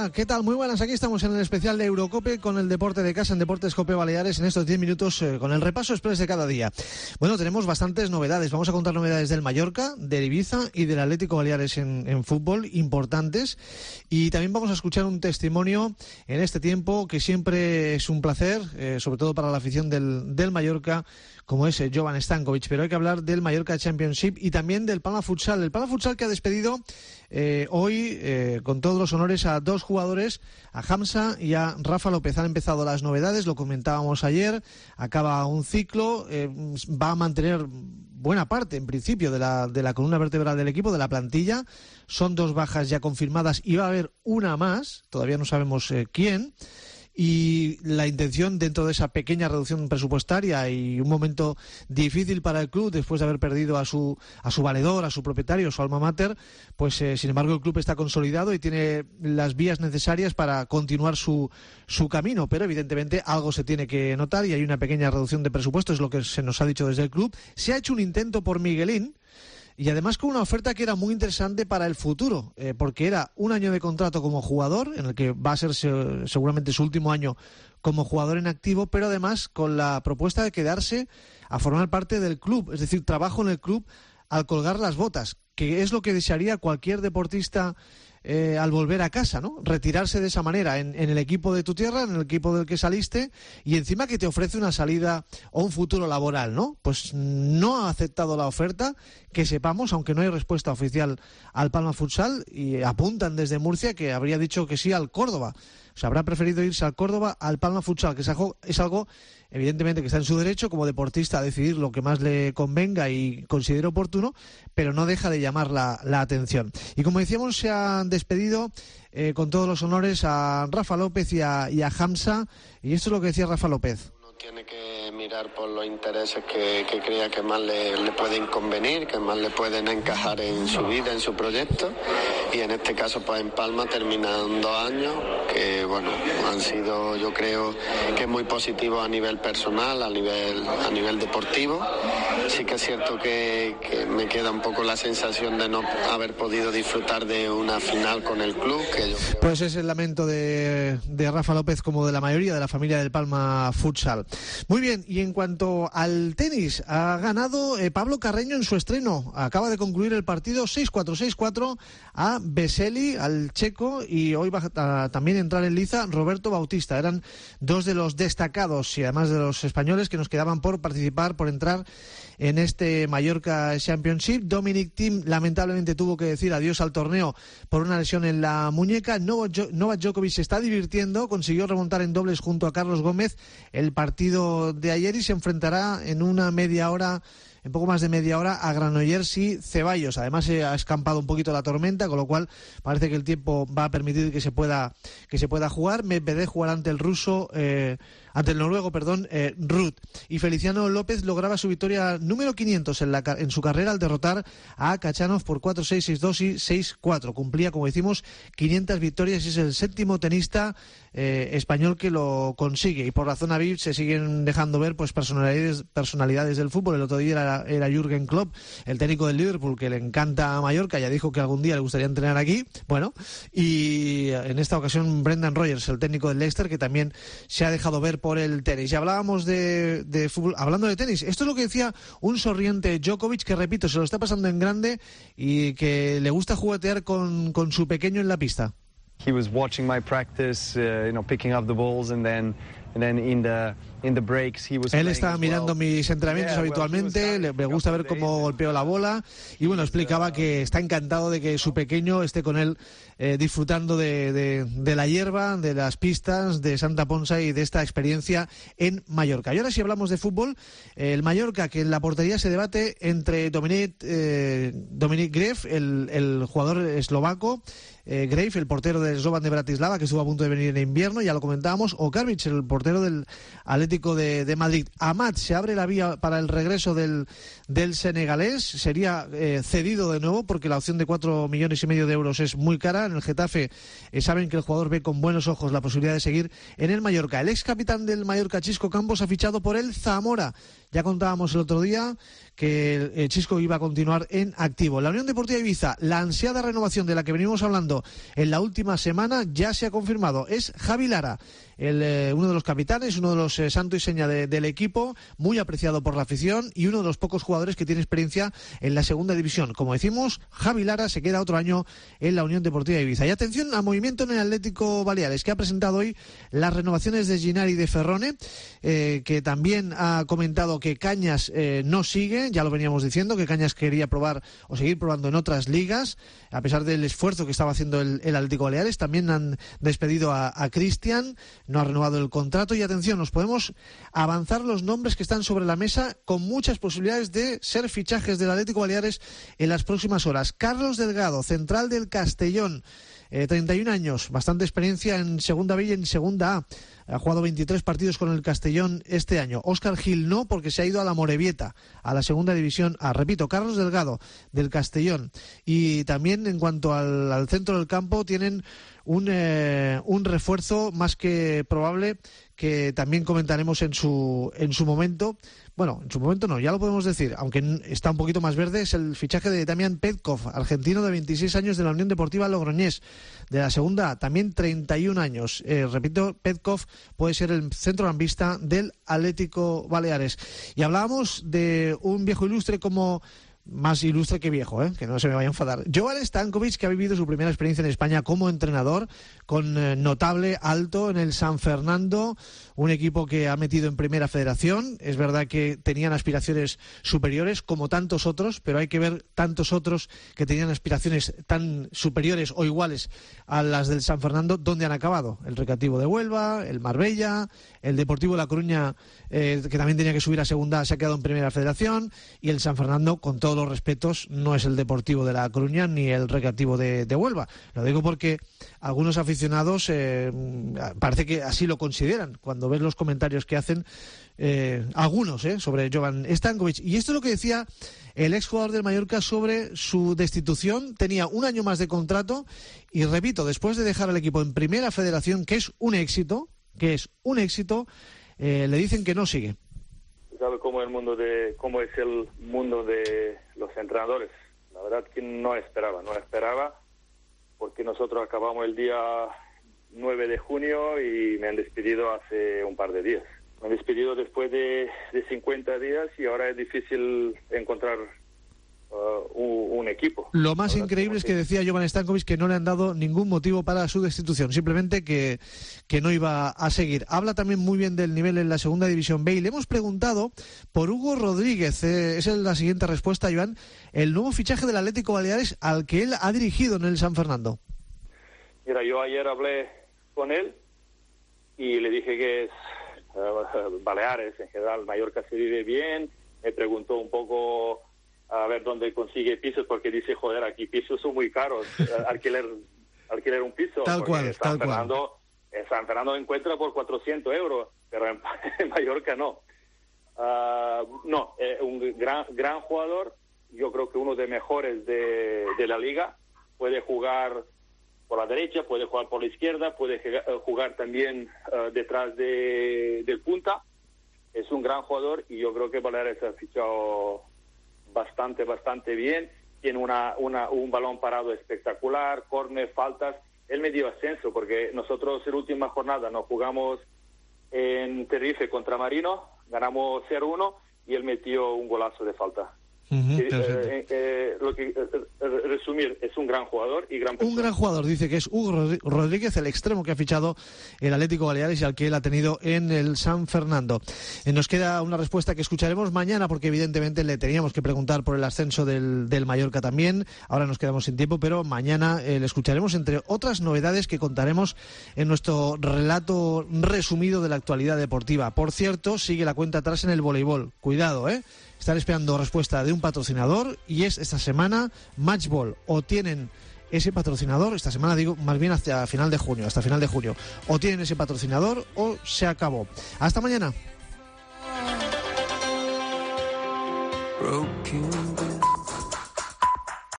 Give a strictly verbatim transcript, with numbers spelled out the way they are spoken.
Hola, ¿qué tal? Muy buenas, aquí estamos en el especial de Eurocope con el deporte de casa en Deportes Cope Baleares en estos diez minutos eh, con el repaso express de cada día. Bueno, tenemos bastantes novedades, vamos a contar novedades del Mallorca, del Ibiza y del Atlético Baleares en, en fútbol, importantes, y también vamos a escuchar un testimonio en este tiempo que siempre es un placer, eh, sobre todo para la afición del, del Mallorca, como es eh, Jovan Stankovic, pero hay que hablar del Mallorca Championship y también del Palma Futsal, el Palma Futsal que ha despedido eh, hoy eh, con todos los honores a dos jugadores, a Hamza y a Rafa López. Han empezado las novedades, lo comentábamos ayer, acaba un ciclo, eh, va a mantener buena parte, en principio, de la, de la columna vertebral del equipo, de la plantilla. Son dos bajas ya confirmadas y va a haber una más, todavía no sabemos eh, quién. Y la intención, dentro de esa pequeña reducción presupuestaria y un momento difícil para el club después de haber perdido a su a su valedor, a su propietario, su alma mater, pues eh, sin embargo el club está consolidado y tiene las vías necesarias para continuar su su camino, pero evidentemente algo se tiene que notar y hay una pequeña reducción de presupuesto, es lo que se nos ha dicho desde el club. Se ha hecho un intento por Miguelín, y además con una oferta que era muy interesante para el futuro, eh, porque era un año de contrato como jugador, en el que va a ser se, seguramente su último año como jugador en activo, pero además con la propuesta de quedarse a formar parte del club, es decir, trabajo en el club al colgar las botas, que es lo que desearía cualquier deportista eh, al volver a casa, ¿no? Retirarse de esa manera en, en el equipo de tu tierra, en el equipo del que saliste, y encima que te ofrece una salida o un futuro laboral, ¿no? Pues no ha aceptado la oferta, que sepamos, aunque no hay respuesta oficial al Palma Futsal, y apuntan desde Murcia que habría dicho que sí al Córdoba. O sea, habrá preferido irse al Córdoba, al Palma Futsal, que es algo, es algo evidentemente que está en su derecho como deportista a decidir lo que más le convenga y considere oportuno, pero no deja de llamar la, la atención. Y como decíamos, se han despedido eh, con todos los honores a Rafa López y a, y a Hamza, y esto es lo que decía Rafa López. Tiene que mirar por los intereses que, que crea que más le, le pueden convenir, que más le pueden encajar en su vida, en su proyecto, y en este caso pues en Palma terminan dos años que bueno, han sido, yo creo que muy positivos a nivel personal, a nivel, a nivel deportivo. Sí que es cierto que, que me queda un poco la sensación de no haber podido disfrutar de una final con el club, que yo creo... Pues es el lamento de, de Rafa López, como de la mayoría de la familia del Palma Futsal. Muy bien, y en cuanto al tenis, ha ganado eh, Pablo Carreño en su estreno. Acaba de concluir el partido seis cuatro seis cuatro a Vesely, al checo, y hoy va a también entrar en liza Roberto Bautista. Eran dos de los destacados y además de los españoles que nos quedaban por participar, por entrar en este Mallorca Championship. Dominic Thiem lamentablemente tuvo que decir adiós al torneo por una lesión en la muñeca. Novak Djokovic se está divirtiendo, consiguió remontar en dobles junto a Carlos Gómez el partido de ayer y se enfrentará en una media hora, en poco más de media hora, a Granollers y Ceballos. Además se ha escampado un poquito la tormenta, con lo cual parece que el tiempo va a permitir que se pueda que se pueda jugar. Medvedev jugará ante el ruso, eh, ante el noruego, perdón, eh, Ruud. Y Feliciano López lograba su victoria número quinientos en, la, en su carrera al derrotar a Kachanov por cuatro seis, seis dos y seis cuatro. Cumplía, como decimos, quinientas victorias y es el séptimo tenista eh, español que lo consigue. Y por la zona V I P se siguen dejando ver pues personalidades, personalidades del fútbol. El otro día era, era Jürgen Klopp, el técnico del Liverpool, que le encanta a Mallorca, ya dijo que algún día le gustaría entrenar aquí. Bueno, y en esta ocasión Brendan Rodgers, el técnico del Leicester, que también se ha dejado ver por el tenis. Ya hablábamos de, de fútbol, hablando de tenis, esto es lo que decía un sonriente Djokovic, que repito, se lo está pasando en grande y que le gusta juguetear con, con su pequeño en la pista. He was watching my practice, uh, you know, picking up the balls, and then and then in the in the breaks he was. Él está mirando mis entrenamientos yeah, habitualmente, well, le, me gusta ver cómo golpeo la bola y bueno, explicaba que está encantado de que su pequeño esté con él eh, disfrutando de, de, de la hierba, de las pistas, de Santa Ponsa y de esta experiencia en Mallorca. Y ahora si hablamos de fútbol, eh, el Mallorca, que en la portería se debate entre Dominic, eh, Dominic Gref, el, el jugador eslovaco, eh, Gref, el portero del Slovan de Bratislava, que estuvo a punto de venir en invierno, ya lo comentábamos, o Karbic, el portero del Atlético de, de Madrid. Amat se abre la vía para el regreso del, del senegalés, sería eh, cedido de nuevo porque la opción de cuatro millones y medio de euros es muy cara. En el Getafe eh, saben que el jugador ve con buenos ojos la posibilidad de seguir en el Mallorca. El ex capitán del Mallorca, Chisco Campos, ha fichado por el Zamora. Ya contábamos el otro día que el Chisco iba a continuar en activo. La Unión Deportiva Ibiza, la ansiada renovación de la que venimos hablando en la última semana, ya se ha confirmado. Es Javi Lara, el, eh, uno de los capitanes, uno de los eh, santo y seña de, del equipo, muy apreciado por la afición y uno de los pocos jugadores que tiene experiencia en la segunda división. Como decimos, Javi Lara se queda otro año en la Unión Deportiva Ibiza. Y atención al movimiento en el Atlético Baleares, que ha presentado hoy las renovaciones de Ginari y de Ferrone, eh, que también ha comentado que Cañas eh, no sigue, ya lo veníamos diciendo, que Cañas quería probar o seguir probando en otras ligas, a pesar del esfuerzo que estaba haciendo el, el Atlético Baleares. También han despedido a, a Cristian, no ha renovado el contrato. Y atención, nos podemos avanzar los nombres que están sobre la mesa, con muchas posibilidades de ser fichajes del Atlético Baleares en las próximas horas. Carlos Delgado, central del Castellón, eh, treinta y un años, bastante experiencia en Segunda B y en Segunda A. Ha jugado veintitrés partidos con el Castellón este año. Óscar Gil no, porque se ha ido a la Morevieta, a la Segunda División A. Repito, Carlos Delgado, del Castellón. Y también en cuanto al, al centro del campo, tienen un, eh, un refuerzo más que probable, que también comentaremos en su, en su momento. Bueno, en su momento no, ya lo podemos decir, aunque está un poquito más verde. Es el fichaje de Damián Petkov, argentino de veintiséis años, de la Unión Deportiva Logroñés, de la Segunda A, también treinta y un años. Eh, repito, Petkov puede ser el centrocampista del Atlético Baleares. Y hablábamos de un viejo ilustre, como más ilustre que viejo, ¿eh? Que no se me vaya a enfadar. Jovan Stankovic, que ha vivido su primera experiencia en España como entrenador, con eh, notable alto en el San Fernando, un equipo que ha metido en Primera Federación. Es verdad que tenían aspiraciones superiores, como tantos otros, pero hay que ver tantos otros que tenían aspiraciones tan superiores o iguales a las del San Fernando, ¿dónde han acabado? El Recreativo de Huelva, el Marbella, el Deportivo de La Coruña, eh, que también tenía que subir a Segunda, se ha quedado en Primera Federación, y el San Fernando, con todo los respetos, no es el Deportivo de La Coruña ni el Recreativo de, de Huelva. Lo digo porque algunos aficionados eh, parece que así lo consideran cuando ves los comentarios que hacen eh, algunos eh, sobre Jovan Stankovic. Y esto es lo que decía el exjugador del Mallorca sobre su destitución. Tenía un año más de contrato y, repito, después de dejar al equipo en Primera Federación, que es un éxito, que es un éxito, eh, le dicen que no sigue. Sabe cómo el mundo de cómo es el mundo de los entrenadores. La verdad que no esperaba, no esperaba, porque nosotros acabamos el día nueve de junio y me han despedido hace un par de días. Me han despedido después de, de cincuenta días y ahora es difícil encontrar uh, un, un equipo. Lo más Ahora increíble es que que... decía Jovan Stankovic que no le han dado ningún motivo para su destitución, simplemente que, que no iba a seguir. Habla también muy bien del nivel en la Segunda División B, y le hemos preguntado por Hugo Rodríguez. Eh, esa es la siguiente respuesta, Joan. El nuevo fichaje del Atlético Baleares, al que él ha dirigido en el San Fernando. Mira, yo ayer hablé con él y le dije que es uh, Baleares, en general, Mallorca se vive bien. Me preguntó un poco a ver dónde consigue pisos, porque dice, joder, aquí pisos son muy caros, alquiler alquiler un piso. Tal cual, San tal Fernando, cual. San Fernando encuentra por cuatrocientos euros, pero en, en Mallorca no. Uh, no, eh, un gran gran jugador, yo creo que uno de mejores de, de la liga. Puede jugar por la derecha, puede jugar por la izquierda, puede jugar también uh, detrás de, del punta. Es un gran jugador y yo creo que Baleares ha fichado bastante, bastante bien. Tiene una, una, un balón parado espectacular, córner, faltas. Él me dio ascenso porque nosotros en la última jornada nos jugamos en Tenerife contra Marino, ganamos cero uno y él metió un golazo de falta. Uh-huh, eh, eh, eh, lo que eh, resumir, es un gran jugador y gran persona. Un gran jugador, dice que es Hugo Rodríguez, el extremo que ha fichado el Atlético Baleares y al que él ha tenido en el San Fernando. Eh, nos queda una respuesta que escucharemos mañana, porque evidentemente le teníamos que preguntar por el ascenso del, del Mallorca también. Ahora nos quedamos sin tiempo, pero mañana eh, le escucharemos, entre otras novedades que contaremos en nuestro relato resumido de la actualidad deportiva. Por cierto, sigue la cuenta atrás en el voleibol. Cuidado, ¿eh? Están esperando respuesta de un patrocinador y es esta semana Matchball. O tienen ese patrocinador, esta semana digo, más bien hasta final de junio, hasta final de junio. O tienen ese patrocinador o se acabó. Hasta mañana. Broken